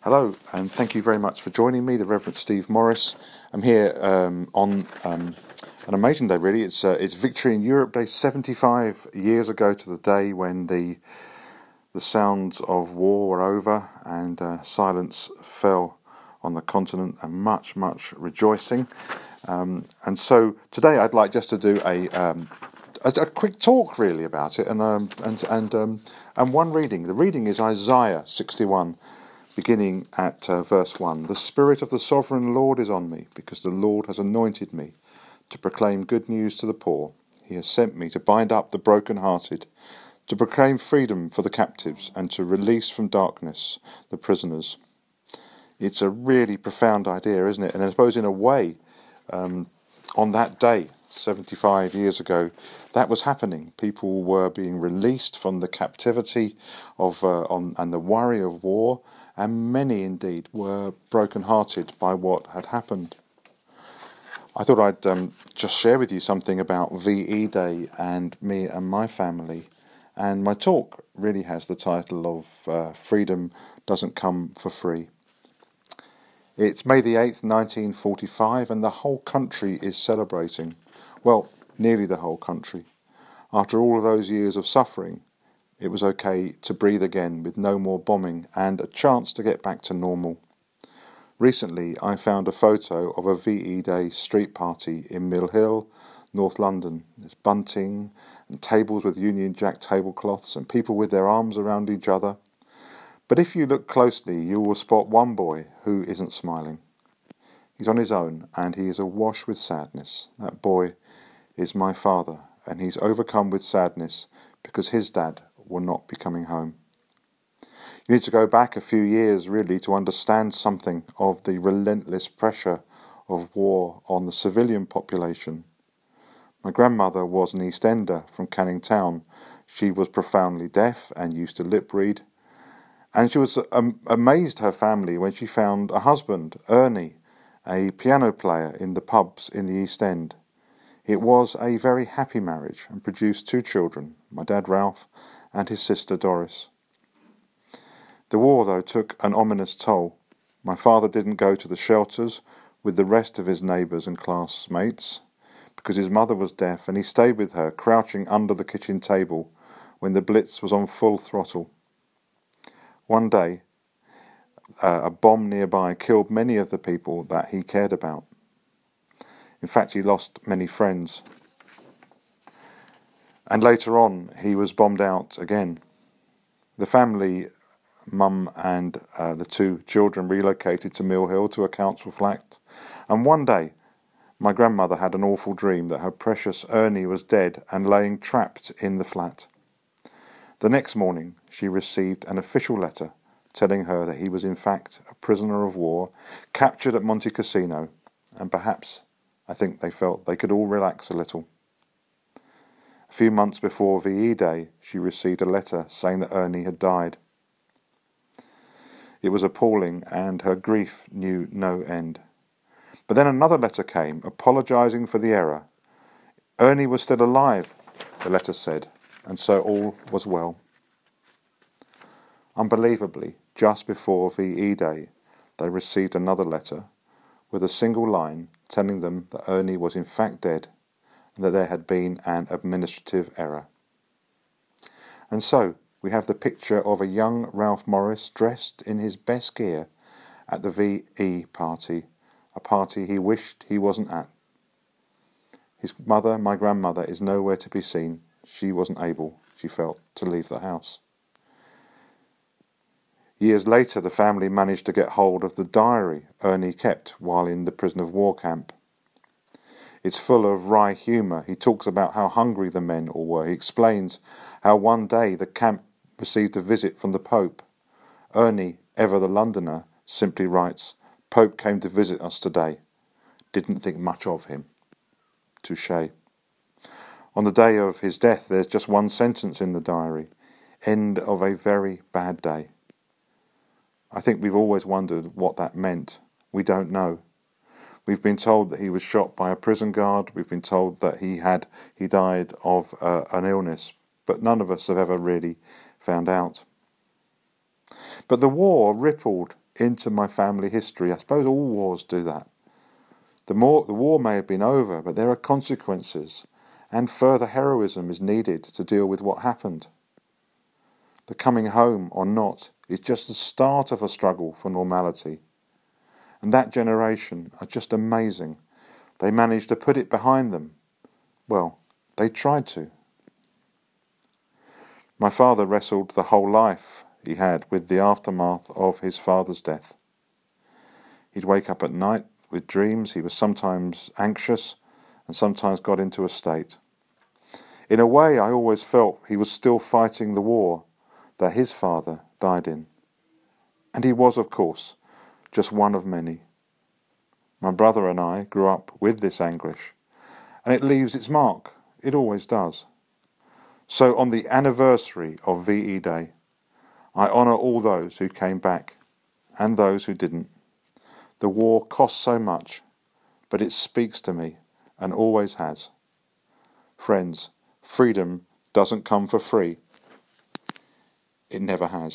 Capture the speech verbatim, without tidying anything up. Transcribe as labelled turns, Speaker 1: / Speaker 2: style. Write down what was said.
Speaker 1: Hello, and thank you very much for joining me, the Reverend Steve Morris. I'm here um, on um, an amazing day, really. It's uh, it's Victory in Europe Day, seventy-five years ago to the day when the the sounds of war were over and uh, silence fell on the continent, and much, much rejoicing. Um, and so today I'd like just to do a um, a, a quick talk, really, about it, and um, and and um, and one reading. The reading is Isaiah sixty-one. Beginning at uh, verse one. The Spirit of the Sovereign Lord is on me, because the Lord has anointed me to proclaim good news to the poor. He has sent me to bind up the brokenhearted, to proclaim freedom for the captives, and to release from darkness the prisoners. It's a really profound idea, isn't it? And I suppose in a way, um, on that day, seventy-five years ago, that was happening. People were being released from the captivity of uh, on and the worry of war, and many indeed were broken-hearted by what had happened. I thought I'd um, just share with you something about V E Day and me and my family, and my talk really has the title of uh, Freedom Doesn't Come for Free. It's May the eighth, nineteen forty-five, and the whole country is celebrating. Well, nearly the whole country. After all of those years of suffering, it was okay to breathe again with no more bombing and a chance to get back to normal. Recently, I found a photo of a V E Day street party in Mill Hill, North London. There's bunting and tables with Union Jack tablecloths and people with their arms around each other. But if you look closely, you will spot one boy who isn't smiling. He's on his own, and he is awash with sadness. That boy is my father, and he's overcome with sadness because his dad will not be coming home. You need to go back a few years, really, to understand something of the relentless pressure of war on the civilian population. My grandmother was an East Ender from Canning Town. She was profoundly deaf and used to lip read. And she was um, amazed, her family, when she found a husband, Ernie, a piano player in the pubs in the East End. It was a very happy marriage and produced two children, my dad Ralph and his sister Doris. The war, though, took an ominous toll. My father didn't go to the shelters with the rest of his neighbours and classmates because his mother was deaf, and he stayed with her, crouching under the kitchen table when the Blitz was on full throttle. One day, uh, a bomb nearby killed many of the people that he cared about. In fact, he lost many friends. And later on, he was bombed out again. The family, mum and uh, the two children, relocated to Mill Hill to a council flat. And one day, my grandmother had an awful dream that her precious Ernie was dead and laying trapped in the flat. The next morning, she received an official letter telling her that he was in fact a prisoner of war, captured at Monte Cassino, and perhaps, I think they felt they could all relax a little. A few months before V E Day, she received a letter saying that Ernie had died. It was appalling, and her grief knew no end. But then another letter came, apologising for the error. Ernie was still alive, the letter said, and so all was well. Unbelievably, just before V E Day, they received another letter with a single line telling them that Ernie was in fact dead and that there had been an administrative error. And so we have the picture of a young Ralph Morris dressed in his best gear at the V E party, a party he wished he wasn't at. His mother, my grandmother, is nowhere to be seen. She wasn't able, she felt, to leave the house. Years later, the family managed to get hold of the diary Ernie kept while in the prison of war camp. It's full of wry humour. He talks about how hungry the men all were. He explains how one day the camp received a visit from the Pope. Ernie, ever the Londoner, simply writes, "Pope came to visit us today. Didn't think much of him." Touché. On the day of his death, there's just one sentence in the diary. End of a very bad day. I think we've always wondered what that meant. We don't know. We've been told that he was shot by a prison guard. We've been told that he had he died of uh, an illness, but none of us have ever really found out. But the war rippled into my family history. I suppose all wars do that. The, more, the war may have been over, but there are consequences, and further heroism is needed to deal with what happened. The coming home or not is just the start of a struggle for normality. And that generation are just amazing. They managed to put it behind them. Well, they tried to. My father wrestled the whole life he had with the aftermath of his father's death. He'd wake up at night with dreams. He was sometimes anxious and sometimes got into a state. In a way, I always felt he was still fighting the war that his father died in. And he was, of course, just one of many. My brother and I grew up with this anguish, and it leaves its mark. It always does. So on the anniversary of V E Day, I honour all those who came back and those who didn't. The war cost so much, but it speaks to me and always has. Friends, freedom doesn't come for free. It never has.